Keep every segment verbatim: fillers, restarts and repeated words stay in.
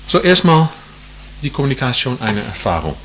So, erstmal die Kommunikation einer Erfahrung.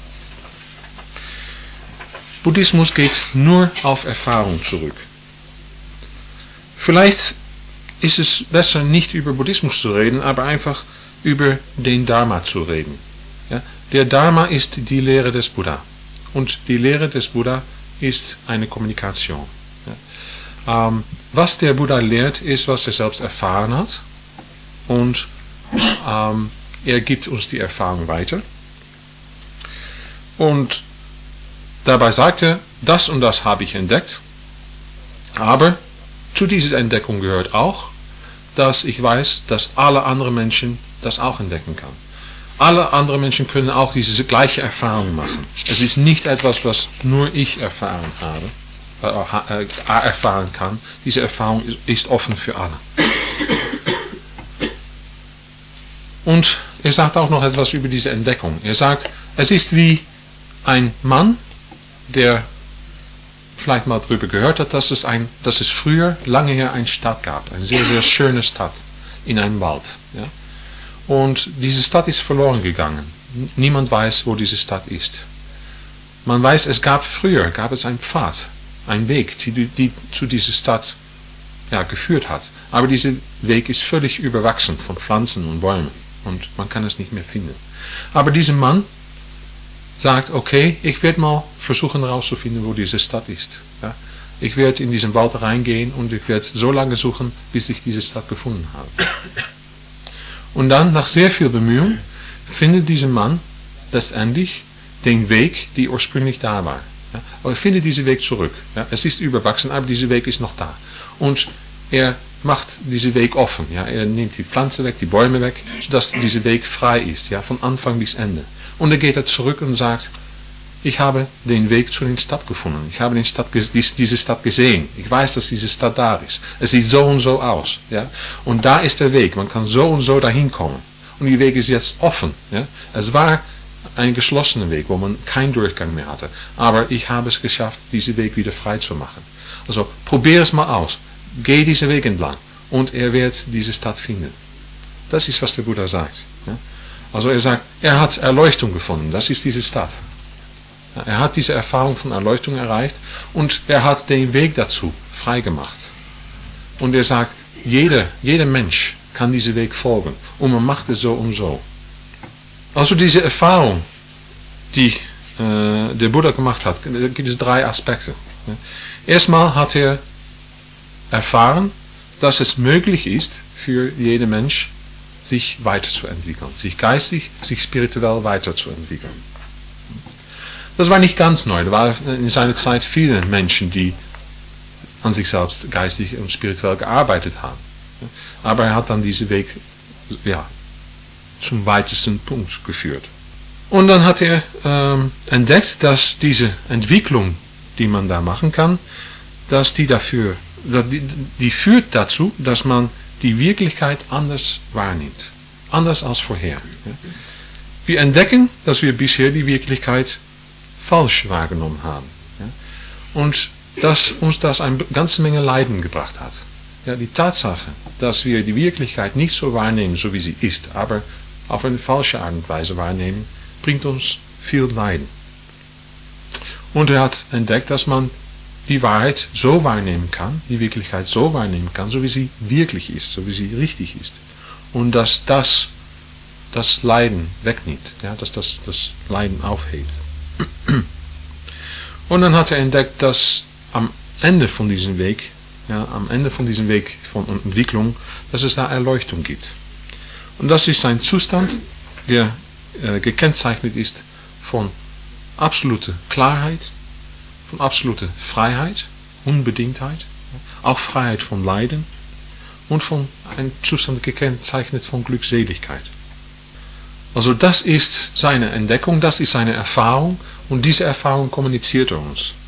Buddhismus geht nur auf Erfahrung zurück. Vielleicht ist es besser, nicht über Buddhismus zu reden, aber einfach über den Dharma zu reden. Ja? Der Dharma ist die Lehre des Buddha. Und die Lehre des Buddha ist eine Kommunikation. Ja? Ähm, was der Buddha lehrt, ist, was er selbst erfahren hat. Und ähm, er gibt uns die Erfahrung weiter. Und dabei sagt er, das und das habe ich entdeckt. Aber zu dieser Entdeckung gehört auch, dass ich weiß, dass alle anderen Menschen das auch entdecken können. Alle anderen Menschen können auch diese gleiche Erfahrung machen. Es ist nicht etwas, was nur ich erfahren habe, äh, äh, erfahren kann. Diese Erfahrung ist, ist offen für alle. Und er sagt auch noch etwas über diese Entdeckung. Er sagt, es ist wie ein Mann, der vielleicht mal darüber gehört hat, dass es, ein, dass es früher, lange her, eine Stadt gab. Eine sehr, sehr schöne Stadt in einem Wald. Ja? Und diese Stadt ist verloren gegangen. Niemand weiß, wo diese Stadt ist. Man weiß, es gab früher, gab es einen Pfad, einen Weg, die, die zu dieser Stadt ja, geführt hat. Aber dieser Weg ist völlig überwachsen von Pflanzen und Bäumen. Und man kann es nicht mehr finden. Aber dieser Mann sagt, okay, ich werde mal versuchen herauszufinden, wo diese Stadt ist. Ja? Ich werde in diesen Wald reingehen und ich werde so lange suchen, bis ich diese Stadt gefunden habe. Und dann, nach sehr viel Bemühungen, findet dieser Mann letztendlich den Weg, der ursprünglich da war. Ja? Aber er findet diesen Weg zurück. Ja? Es ist überwachsen, aber dieser Weg ist noch da. Und er macht diesen Weg offen. Ja? Er nimmt die Pflanzen weg, die Bäume weg, sodass dieser Weg frei ist, ja? Von Anfang bis Ende. Und dann geht er zurück und sagt, ich habe den Weg zu der Stadt gefunden. Ich habe den Stadt, diese Stadt gesehen. Ich weiß, dass diese Stadt da ist. Es sieht so und so aus. Ja? Und da ist der Weg. Man kann so und so dahin kommen. Und die Weg ist jetzt offen. Ja? Es war ein geschlossener Weg, wo man keinen Durchgang mehr hatte. Aber ich habe es geschafft, diesen Weg wieder frei zu machen. Also probier es mal aus. Geh diesen Weg entlang. Und er wird diese Stadt finden. Das ist, was der Buddha sagt. Ja? Also er sagt, er hat Erleuchtung gefunden, das ist diese Stadt. Er hat diese Erfahrung von Erleuchtung erreicht und er hat den Weg dazu freigemacht. Und er sagt, jeder, jeder Mensch kann diesen Weg folgen und man macht es so und so. Also diese Erfahrung, die äh, der Buddha gemacht hat, da gibt es drei Aspekte. Erstmal hat er erfahren, dass es möglich ist für jeden Mensch, sich weiterzuentwickeln, sich geistig, sich spirituell weiterzuentwickeln. Das war nicht ganz neu, da waren in seiner Zeit viele Menschen, die an sich selbst geistig und spirituell gearbeitet haben. Aber er hat dann diesen Weg ja, zum weitesten Punkt geführt. Und dann hat er ähm, entdeckt, dass diese Entwicklung, die man da machen kann, dass die dafür, die, die führt dazu, dass man die Wirklichkeit anders wahrnimmt. Anders als vorher. Wir entdecken, dass wir bisher die Wirklichkeit falsch wahrgenommen haben. Und dass uns das eine ganze Menge Leiden gebracht hat. Ja, die Tatsache, dass wir die Wirklichkeit nicht so wahrnehmen, so wie sie ist, aber auf eine falsche Art und Weise wahrnehmen, bringt uns viel Leiden. Und er hat entdeckt, dass man die Wahrheit so wahrnehmen kann, die Wirklichkeit so wahrnehmen kann, so wie sie wirklich ist, so wie sie richtig ist. Und dass das das Leiden wegnimmt, ja, dass das das Leiden aufhebt. Und dann hat er entdeckt, dass am Ende von diesem Weg, ja, am Ende von diesem Weg von Entwicklung, dass es da Erleuchtung gibt. Und das ist ein Zustand, der äh, gekennzeichnet ist von absoluter Klarheit, von absoluter Freiheit, Unbedingtheit, auch Freiheit von Leiden und von einem Zustand gekennzeichnet von Glückseligkeit. Also das ist seine Entdeckung, das ist seine Erfahrung und diese Erfahrung kommuniziert er uns.